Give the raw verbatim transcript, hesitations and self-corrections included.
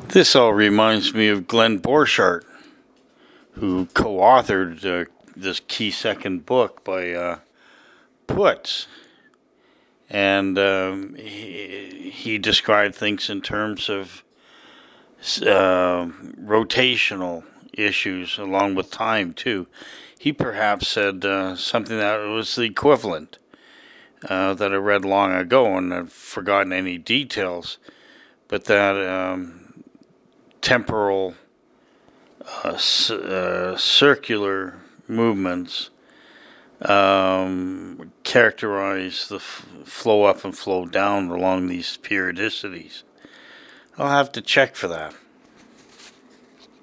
This all reminds me of Glenn Borchardt, who co-authored uh, this key second book by uh, Puts. And um, he, he described things in terms of uh, rotational issues along with time, too. He perhaps said uh, something that was the equivalent uh, that I read long ago, and I've forgotten any details, but that um, temporal uh, c- uh, circular movements um, characterize the f- flow up and flow down along these periodicities. I'll have to check for that.